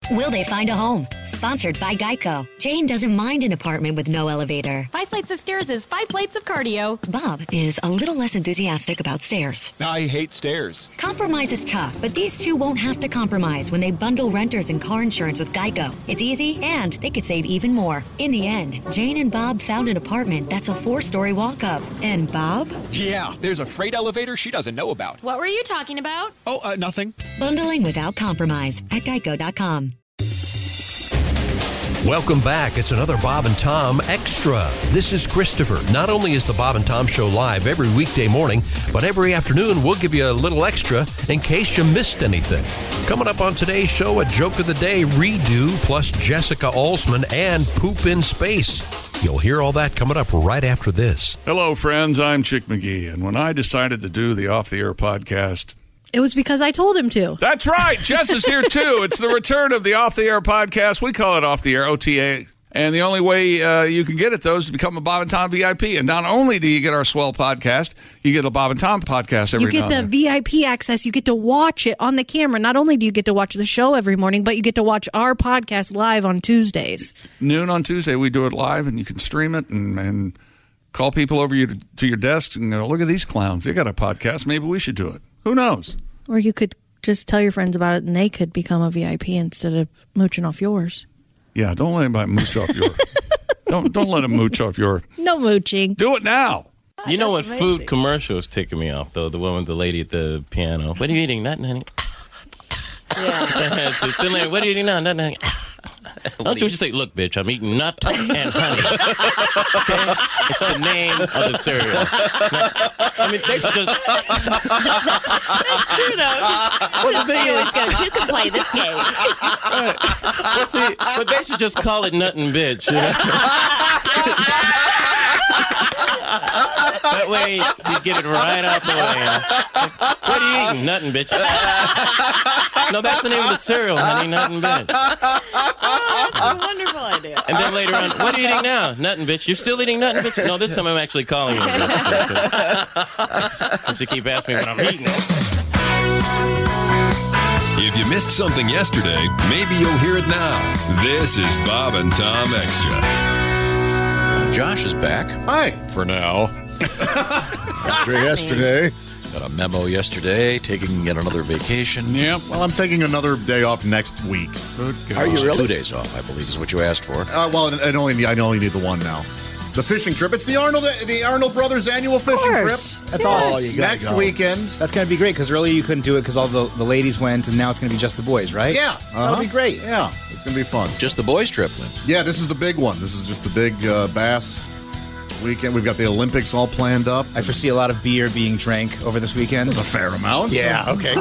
Will they find a home? Sponsored by Geico. Jane doesn't mind an apartment with no elevator. 5 flights of stairs is 5 plates of cardio. Bob is a little less enthusiastic about stairs. I hate stairs. Compromise is tough, but these two won't have to compromise when they bundle renters and car insurance with Geico. It's easy, and they could save even more. In the end, Jane and Bob found an apartment that's a 4-story walk-up. And Bob? Yeah, there's a freight elevator she doesn't know about. What were you talking about? Oh, nothing. Bundling without compromise at Geico.com. Welcome back. It's another Bob and Tom Extra. This is Christopher. Not only is the Bob and Tom Show live every weekday morning, but every afternoon we'll give you a little extra in case you missed anything. Coming up on today's show, a joke of the day redo, plus Jessica Alsman and Poop in Space. You'll hear all that coming up right after this. Hello, friends. I'm Chick McGee, and when I decided to do the Off the Air podcast, it was because I told him to. That's right. Jess is here, too. It's the return of the Off the Air podcast. We call it Off the Air, OTA. And the only way you can get it, though, is to become a Bob and Tom VIP. And not only do you get our swell podcast, you get a Bob and Tom podcast every now and then. You get the VIP access. You get to watch it on the camera. Not only do you get to watch the show every morning, but you get to watch our podcast live on Tuesdays. Noon on Tuesday, we do it live, and you can stream it and call people over to your desk and go, look at these clowns. They got a podcast. Maybe we should do it. Who knows? Or you could just tell your friends about it and they could become a VIP instead of mooching off yours. Yeah, don't let anybody mooch off your... Don't let them mooch off your... No mooching. Do it now. You know what food commercial is ticking me off, though? The one with the lady at the piano. What are you eating? Nothing, honey. Yeah. What are you eating now? Nothing, honey. Don't you just say, look, bitch, I'm eating nut and honey. Okay? It's the name of the cereal. I mean, they should just... That's true, though. Well, the thing is, you can play this game. Right. Well, see, but they should just call it nut and bitch. You know? That way, you get it right out the way. What are you eating? Nothing, bitch. No, that's the name of the cereal, honey. Nothing, bitch. Oh, that's a wonderful idea. And then later on, what are you eating now? Nothing, bitch. You're still eating nothing, bitch? No, this time I'm actually calling you bitch. You should keep asking me what I'm eating. If you missed something yesterday, maybe you'll hear it now. This is Bob and Tom Extra. Josh is back. Hi. For now. After yesterday. Got a memo yesterday, taking yet another vacation. Yep. Well, I'm taking another day off next week. Are you really? 2 days off, I believe, is what you asked for. Well, I only need the one now. The fishing trip. It's the Arnold Brothers annual fishing trip. That's awesome. Next weekend. That's going to be great because earlier you couldn't do it because all the ladies went, and now it's going to be just the boys, right? Yeah. That'll be great. Yeah. It's going to be fun. Just the boys trip, then? Yeah, this is the big one. This is just the big bass weekend. We've got the Olympics all planned up. I foresee a lot of beer being drank over this weekend. There's a fair amount. Yeah, okay.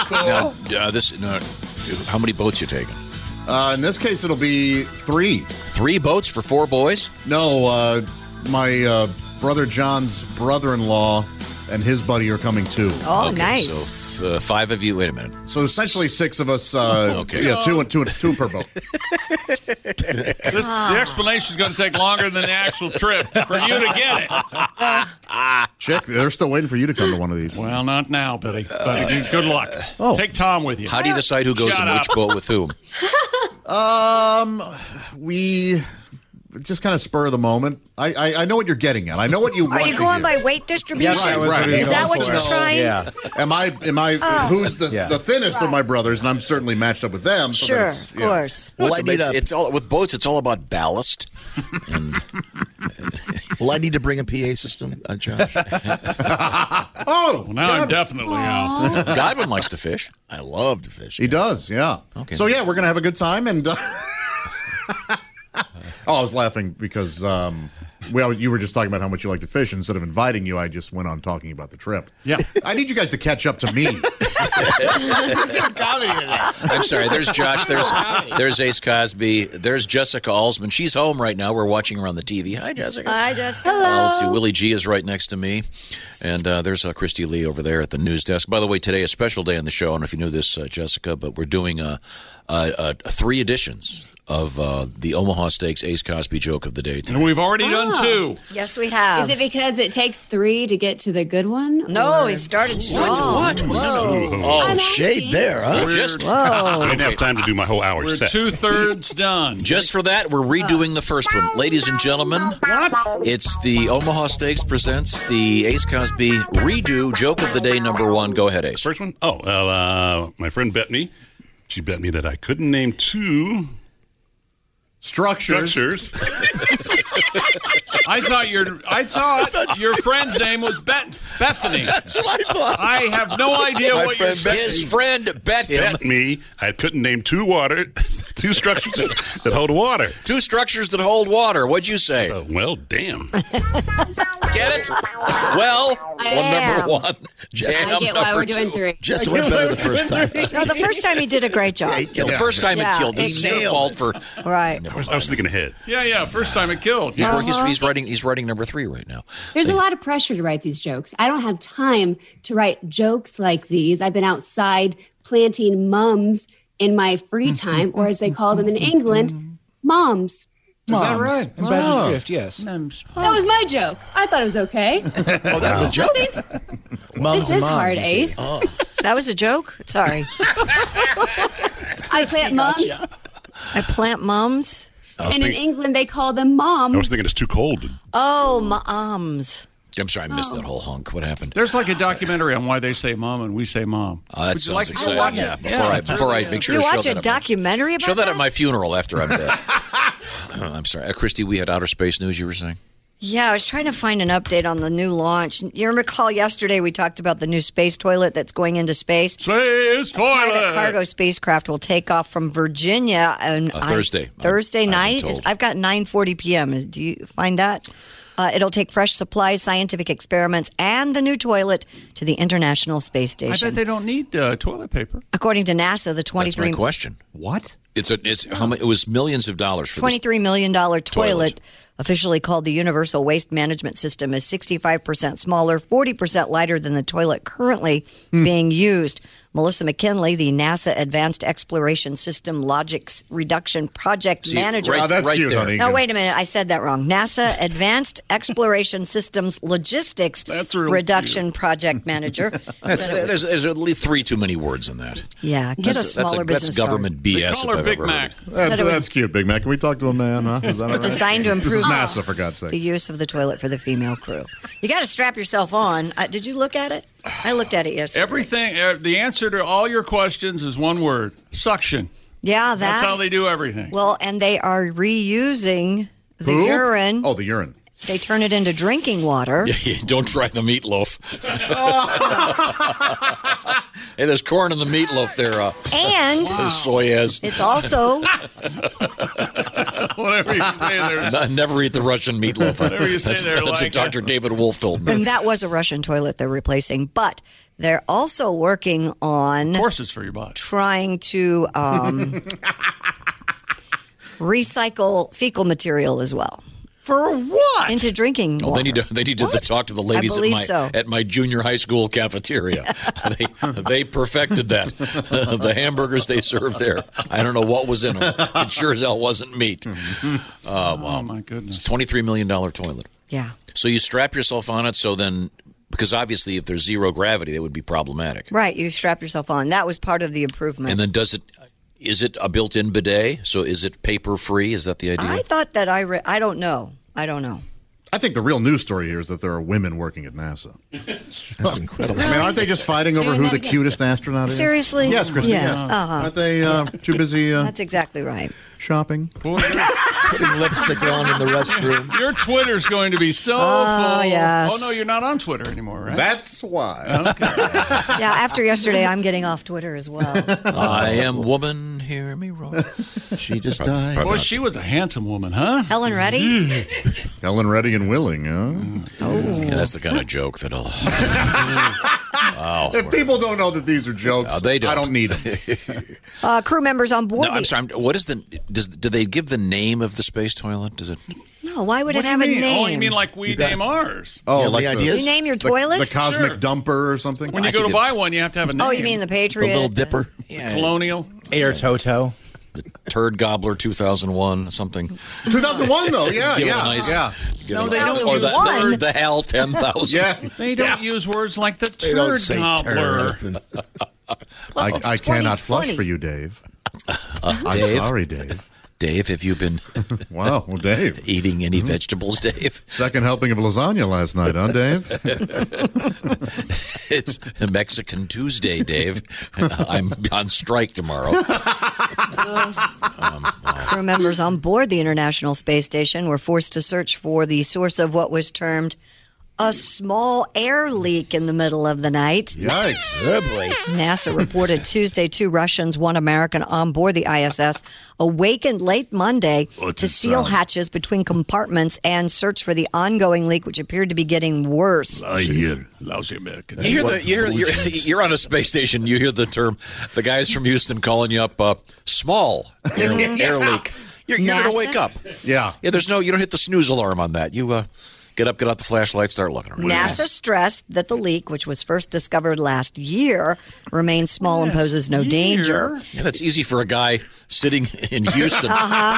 Cool. How many boats you taking? In this case, it'll be 3. 3 boats for 4 boys? No, my brother John's brother-in-law and his buddy are coming too. Oh, okay, nice. So 5 of you. Wait a minute. So essentially 6 of us. Okay. Yeah, two per boat. The explanation is going to take longer than the actual trip for you to get it. Chick, they're still waiting for you to come to one of these. Well, not now, Billy. But good luck. Oh. Take Tom with you. How do you decide who goes in which boat with whom? We just kind of spur of the moment. I know what you're getting at. I know what you want. Are you going by weight distribution? Right. Is that what you're trying? Yeah. Am I? Who's the thinnest of my brothers? And I'm certainly matched up with them. So Sure, of course. Well, it's all with boats. It's all about ballast. And Will I need to bring a PA system, Josh? Oh, well, now I'm definitely out. Godwin likes to fish. I love to fish. He does, yeah. Okay. So yeah, we're gonna have a good time, and I was laughing because you were just talking about how much you like to fish. Instead of inviting you, I just went on talking about the trip. Yeah, I need you guys to catch up to me. I'm sorry. There's Josh. There's Ace Cosby. There's Jessica Alsman. She's home right now. We're watching her on the TV. Hi, Jessica. Hi, Jessica. Let's see. Willie G is right next to me. And there's Christy Lee over there at the news desk. By the way, today is a special day on the show. I don't know if you knew this, Jessica, but we're doing 3 editions of the Omaha Steaks Ace Cosby joke of the day today. And we've already done 2. Yes, we have. Is it because it takes 3 to get to the good one? No, or? he started strong. What? Oh, shade there, huh? I didn't have time to do my whole hour We're set. 2/3 done. Just for that, we're redoing the first one. Ladies and gentlemen, it's the Omaha Steaks presents the Ace Cosby redo joke of the day number 1. Go ahead, Ace. First one? Oh, well, my friend bet me. She bet me that I couldn't name 2 structures. I thought your friend's name was Bethany. That's what I thought. I have no idea what you're saying. His friend bet him. Bet me I couldn't name 2 structures that hold water. 2 structures that hold water. What'd you say? Well, damn. Get it? Well, number 1. Jam I get why number we're doing 2. 3. Jess went better the first time. No, the first time he did a great job. The first time it killed. This is your fault for. Right. I was thinking ahead. Yeah. First time it killed. He's writing number 3 right now. There's a lot of pressure to write these jokes. I don't have time to write jokes like these. I've been outside planting mums in my free time, or as they call them in England, moms. Is that right? In Badger's Drift, yes. That was my joke. I thought it was okay. Oh, that was a joke? This is hard, Ace. Oh. That was a joke? Sorry. I plant mums, I plant mums. and in England they call them moms. I was thinking it's too cold. Oh, moms. I'm sorry, I missed that whole hunk. What happened? There's like a documentary on why they say mom and we say mom. That Would you sounds like to go exciting. watch Yeah, it? before I make sure You to show watch a that. documentary about Show that that? at my funeral after I'm dead. I'm sorry. Christy, we had outer space news you were saying? Yeah, I was trying to find an update on the new launch. You recall yesterday we talked about the new space toilet that's going into space? Space toilet! Private cargo spacecraft will take off from Virginia on Thursday. Thursday night? told. I've got 9:40 p.m. Do you find that? It'll take fresh supplies, scientific experiments, and the new toilet to the International Space I Station. bet they don't need toilet paper. According to NASA, the That's my 23 question. What? It's how much? It was millions of dollars for this. $23 million toilet, officially called the Universal Waste Management System, is 65% smaller, 40% lighter than the toilet currently being used. Melissa McKinley, the NASA Advanced Exploration System Logics Reduction Project Manager. That's cute, there. honey. No, wait a minute. I said that wrong. NASA Advanced Exploration Systems Logistics Reduction Project Manager. There's at least 3 too many words in that. Yeah, get a smaller business That's government BS. They call her if I've Big ever Mac. heard it. That's cute, Big Mac. Can we talk to a man, huh? Is that all right? Designed to This is improve NASA, for God's sake. the use of the toilet for the female crew. You got to strap yourself on. Did you look at it? I looked at it yesterday. Everything. The answer to all your questions is one word: suction. Yeah, That's how they do everything. Well, and they are reusing the Poop? urine. Oh, the urine. They turn it into drinking water. Yeah, don't try the meatloaf. Hey, there's corn in the meatloaf there. And Soyaz. it's also Whatever you say there. Never eat the Russian meatloaf. Whatever you say that's there, that's like what Dr. David Wolf told me. and that was a Russian toilet they're replacing, but they're also working on Of course, it's for your body. trying to recycle fecal material as well. For what? Into drinking Oh, water. they need to talk to the ladies I believe so. at my junior high school cafeteria. they perfected that. The hamburgers they served there. I don't know what was in them. It sure as hell wasn't meat. Wow. Oh, my goodness. It's a $23 million toilet. Yeah. So you strap yourself on it so then, because obviously if there's zero gravity, that would be problematic. Right, you strap yourself on. That was part of the improvement. And then is it a built-in bidet? So is it paper-free? Is that the idea? I thought that I don't know. I don't know. I think the real news story here is that there are women working at NASA. That's incredible. I mean, aren't they just fighting over who the cutest astronaut is? Seriously? Yes, Christy, Yeah. yes. Uh-huh. Aren't they too busy That's exactly right. shopping? Putting lipstick on in the restroom. Your Twitter's going to be so Oh, full. yes. Oh, no, you're not on Twitter anymore, right? That's why. Yeah, after yesterday, I'm getting off Twitter as well. I am woman, hear me roar. She just died. Boy, she was a handsome woman, huh? Helen Reddy? Helen Reddy and Willing, huh? Yeah, that's the kind of joke that'll... Wow. If people don't know that these are jokes, they don't. I don't need them. Crew members on board. No, I'm sorry. What is do they give the name of the space toilet? Does it? No, why would What it do have you a mean? name? Oh, you mean like we name ours? Oh, Yeah, like the ideas? You name your toilet? The Cosmic Sure. Dumper or something? When you go to buy one, you have to have a name. Oh, you mean the The Patriot? Little Dipper. Yeah. Colonial? Air Toto. The Turd Gobbler 2001, something. 2001, though. Yeah, Give it a yeah, nice- yeah. give No, it- they don't Or use the HAL 10,000. Yeah. They don't use words like the They don't turd say gobbler. turd. I cannot flush for you, Dave. I'm Dave? sorry, Dave. Dave, have you been Wow, well, Dave. eating any vegetables, Dave? Second helping of lasagna last night, huh, Dave? It's Mexican Tuesday, Dave. I'm on strike tomorrow. Crew members on board the International Space Station were forced to search for the source of what was termed a small air leak in the middle of the night. Yikes. Good boy. NASA reported Tuesday 2 Russians, 1 American on board the ISS awakened late Monday to seal hatches between compartments and search for the ongoing leak, which appeared to be getting worse. Lousy American. You're on a space station. You hear the term. The guys from Houston calling you up. Small air leak. You're going to wake up. Yeah. Yeah. There's no. You don't hit the snooze alarm on that. You get up, get out the flashlight, start looking around. NASA stressed that the leak, which was first discovered last year, remains small and poses no danger. Yeah, that's easy for a guy sitting in Houston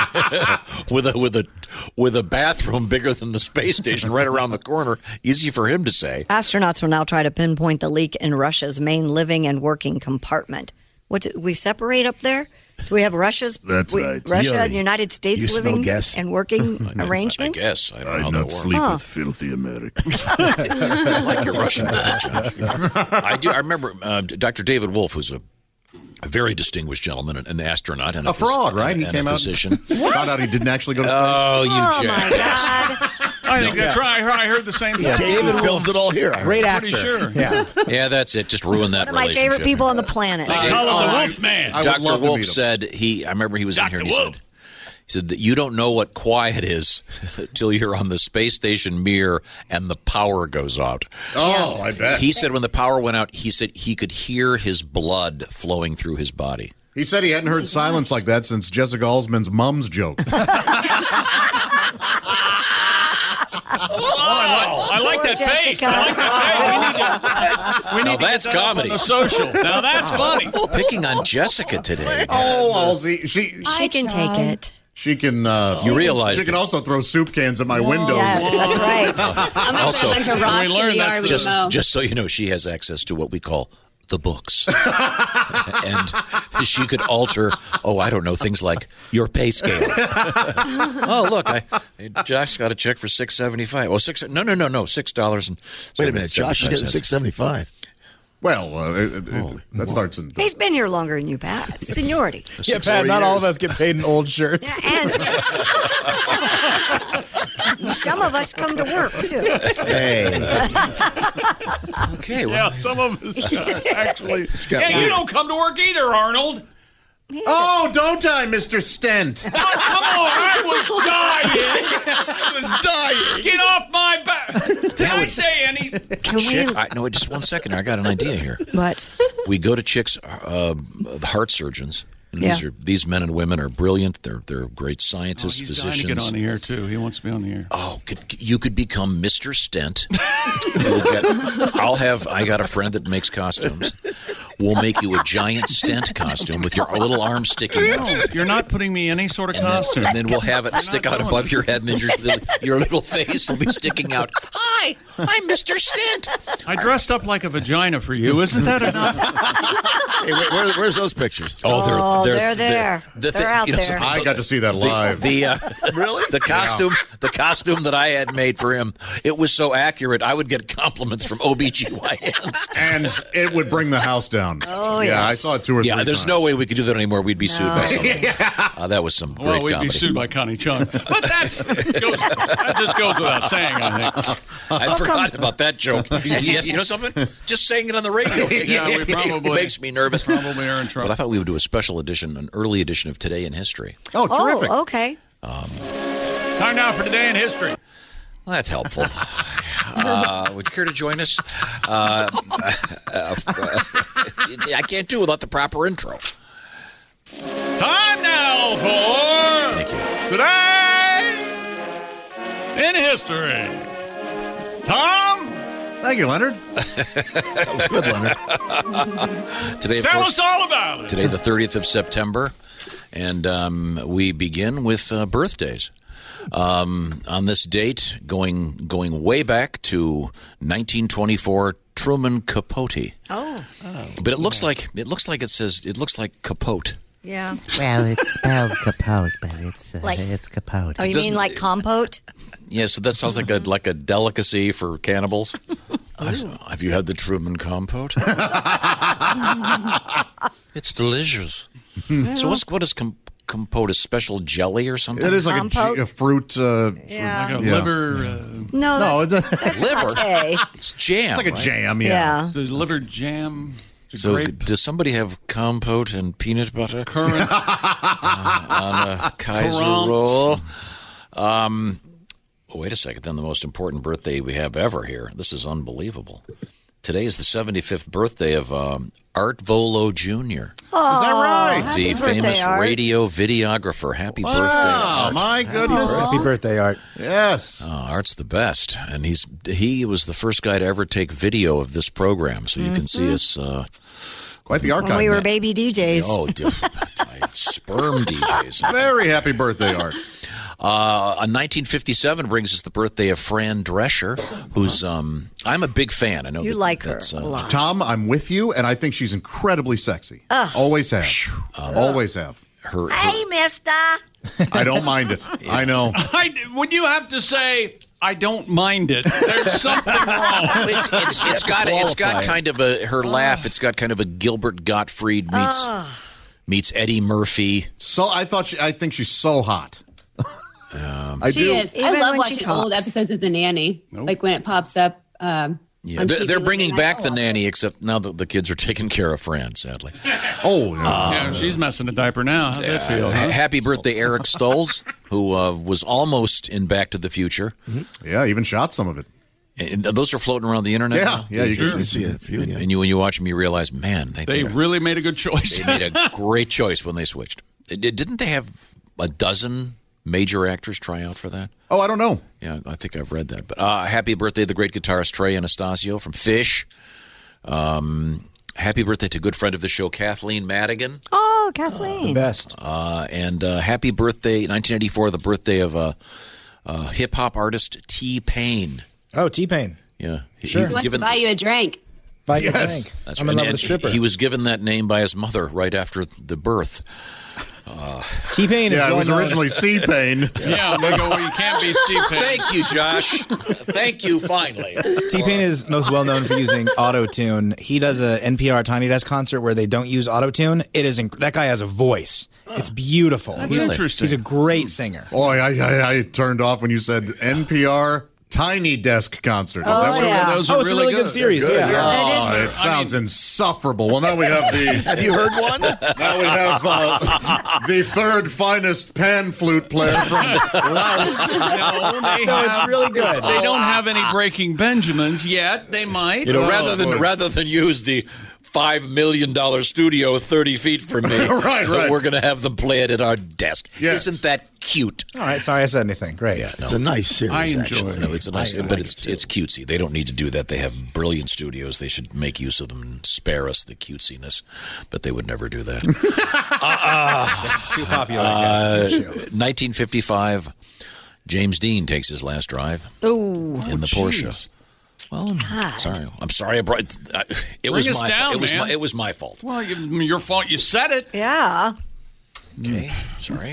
with a bathroom bigger than the space station right around the corner. Easy for him to say. Astronauts will now try to pinpoint the leak in Russia's main living and working compartment. We separate up there? Do we have Russia's? That's right. Russia and the United States Houston, living no guess. and working arrangements? I guess. I don't know how that works. Sleep with filthy Americans. I like your Russian bad, Josh. I do. I remember Dr. David Wolf, who's a very distinguished gentleman, an astronaut, and A fraud, right? He and came a out. physician. Found out he didn't actually go to space. Oh, you Oh, jack. my God. I think that's right. I heard the same thing. Yeah, David filmed it all here. Great Pretty actor. sure. Yeah. Yeah, that's it. Just ruin that One of my relationship. favorite people on the planet. Call him the Wolf Man. I would Dr. love to Wolf meet him. said I remember he was in here Dr. and he Wolf. said that you don't know what quiet is till you're on the space station mirror and the power goes out. Oh, I bet. He said when the power went out, he said he could hear his blood flowing through his body. He said he hadn't heard silence like that since Jessica Alsman's mum's joke. I like that face. I like that face. We need to that's get that up comedy. on the social. Now that's funny. Picking on Jessica today. Oh, Halsey, She can take it. she can. You realize she can also throw soup cans at my windows. Yes, that's right. I'm going Also, to send her rocks we in learned the yard that's with just, a mow. just so you know, she has access to what we call the books. And she could alter, I don't know, things like your pay scale. Oh, look, Josh got a check for $6.75. Oh, no, $6. Wait a minute, Josh is getting $6.75. Well, that starts in. He's been here longer than you, Pat. It's seniority. Yeah, Pat, not all of us get paid in old shirts. And some of us come to work, too. Hey. Okay, Yeah, some of us actually. got And you weird. don't come to work either, Arnold. Oh, don't I, Mr. Stent? Oh, come on. I was dying. Get off my back. Did I say any? No, just 1 second. I got an idea here. What? We go to chicks, the heart surgeons. And Yeah. these men and women are brilliant. They're great scientists, He's dying physicians. to get on the air, too. He wants to be on the air. Oh, you could become Mr. Stent. I got a friend that makes costumes. We'll make you a giant stent costume with your little arm sticking out. No, you're not putting me in any sort of costume. And then we'll have it stick out above your head, and then your little face will be sticking out. Hi, I'm Mr. Stent. I dressed up like a vagina for you. Isn't that enough? Hey, where's those pictures? They're there. They're out there. I got to see that live. Really? The costume that I had made for him, it was so accurate, I would get compliments from OBGYNs. And it would bring the house down. Oh, yeah. I yes. saw it 2 or 3 Yeah, there's times. no way we could do that anymore. We'd be sued by someone. That was some great Well, we'd comedy. be sued by Connie Chung. But that just goes without saying, I think. I forgot about that joke. Yes, you know something? Just saying it on the radio. Yeah, we probably it makes me nervous. Probably are in trouble. But I thought we would do a special edition, an early edition of Today in History. Oh, terrific. Oh, okay. Time now for Today in History. Well, that's helpful. Would you care to join us? I can't do without the proper intro. Time now for Thank you. Today in History. Tom, Thank you, Leonard. That was good, Leonard. Today, of Tell course, us all about it. Today, the 30th of September, and we begin with birthdays. On this date, going way back to 1924, Truman Capote. Oh. But it looks like Capote. Yeah. Well, it's spelled Capote, but it's Capote. Oh, you mean like compote? Yeah, so that sounds like a delicacy for cannibals. Have you had the Truman Compote? It's delicious. So what is compote? A special jelly or something? It is like a fruit. Like a liver. No, that's liver. pate. It's jam. It's like a right? jam, Yeah. The liver jam. So grape. does somebody have compote and peanut butter Currant. on a Kaiser Currant. roll? Wait a second. Then the most important birthday we have ever here. This is unbelievable. Today is the 75th birthday of Art Volo Jr. Oh, is that right? happy The birthday, famous Art. radio videographer. Happy birthday, Wow, Art. my goodness. Happy birthday, Art. Yes. Art's the best, and he was the first guy to ever take video of this program, so you can see us. Quite the archive. When we were man. baby DJs. Oh, dude, sperm DJs. Very happy birthday, Art. 1957 brings us the birthday of Fran Drescher, who's I'm a big fan. I know You like her a lot. Tom, I'm with you, and I think she's incredibly sexy. Always have. Always have. Hey, mister. I don't mind it. I know. When you have to say, I don't mind it, there's something wrong. It's got kind of her laugh. It's got kind of a Gilbert Gottfried meets Eddie Murphy. So I think she's so hot. I She do. is. Even I love when she watching old talks. episodes of The Nanny. Like when it pops up. Yeah, on they're TV bringing late back night. the nanny, except now that the kids are taking care of Fran, sadly. Oh, no. Yeah, she's messing a diaper now. How's that feel? Huh? Happy birthday, Eric Stoltz, who was almost in Back to the Future. Yeah, even shot some of it. And those are floating around the internet. Yeah, now? yeah, you You can see a few, yeah. And when you watch them, you realize, man, They really made a good choice. they made a great choice when they switched. Didn't they have a dozen major actors try out for that? Oh, I don't know. Yeah, I think I've read that. But happy birthday, the great guitarist Trey Anastasio from Phish. Happy birthday to a good friend of the show, Kathleen Madigan. Oh, Kathleen. Best. And happy birthday, 1984, the birthday of hip-hop artist T-Pain. Oh, T-Pain. Yeah. Sure. He wants to buy you a drink. Buy your Yes. drink. That's I'm right. in love And with a stripper. he was given that name by his mother right after the birth. T-Pain is Yeah, it was well-known. originally C-Pain. Yeah, they go, well, you can't be C-Pain. Thank you, Josh. Thank you, finally. T-Pain is most well known for using auto-tune. He does a NPR Tiny Desk concert where they don't use auto-tune. It is that guy has a voice. It's beautiful. That's interesting. He's a great singer. Boy, I turned off when you said NPR Tiny Desk Concert. Is that what yeah. Those are It's a really good series. Good. Yeah. Oh, it sounds insufferable. Well, now we have the. Have you heard one? Now we have the third finest pan flute player from Laos. No, it's really good. They don't have any Breaking Benjamins yet. They might. You know, rather than use the $5 million studio 30 feet from me, Right. we're going to have them play it at our desk. Yes. Isn't that cute? All right. Sorry I said anything. Great. Yeah, It's a nice series. I enjoy actually. it. No, it's a nice, I but like it's it, too. it's cutesy. They don't need to do that. They have brilliant studios. They should make use of them and spare us the cutesiness. But they would never do that. It's too popular. I guess, this show. 1955, James Dean takes his last drive Ooh. in the Porsche. Well, I'm sorry. I brought it. Was us my down, fault. man. It was my fault. Well, your fault. You said it. Yeah. Okay, sorry.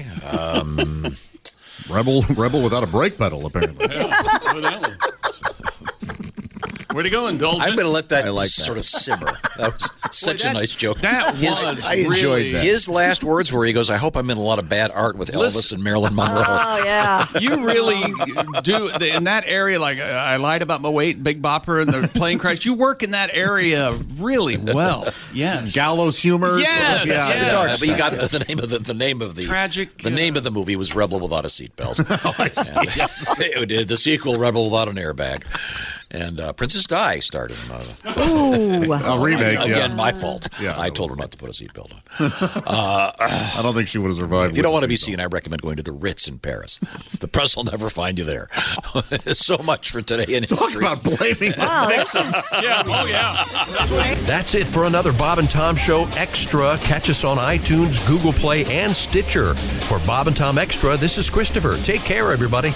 Rebel without a brake pedal, apparently. Evidently. Way to go, Indulgent. I'm going to let that I like that. sort of simmer. That was such a nice joke. That was I enjoyed really, that. His last words were, he goes, I hope I'm in a lot of bad art with Elvis and Marilyn Monroe. Oh, yeah. You really do in that area. Like I lied about my weight, Big Bopper, and the plane crash. You work in that area really well. Yes. Gallows humor. Yes, Yeah. yes. But you got the name of the Tragic, The name of the movie was Rebel Without a Seatbelt. I see. And, the sequel, Rebel Without an Airbag. And Princess Di starred in Ooh. A remake, Again, my fault. Yeah, I told her not to put a seatbelt on. I don't think she would have survived. If you don't want to be seen, I recommend going to the Ritz in Paris. The press will never find you there. So much for today in history. Talk about blaming That's it for another Bob and Tom Show Extra. Catch us on iTunes, Google Play, and Stitcher. For Bob and Tom Extra, this is Christopher. Take care, everybody.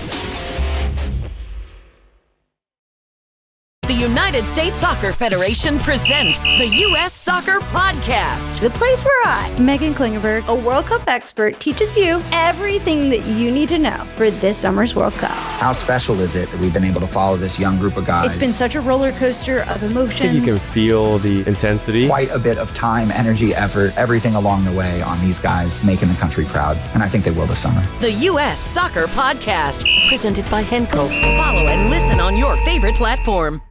The United States Soccer Federation presents the U.S. Soccer Podcast. The place where I, Megan Klingenberg, a World Cup expert, teaches you everything that you need to know for this summer's World Cup. How special is it that we've been able to follow this young group of guys? It's been such a roller coaster of emotions. I think you can feel the intensity. Quite a bit of time, energy, effort, everything along the way on these guys making the country proud. And I think they will this summer. The U.S. Soccer Podcast, presented by Henkel. Follow and listen on your favorite platform.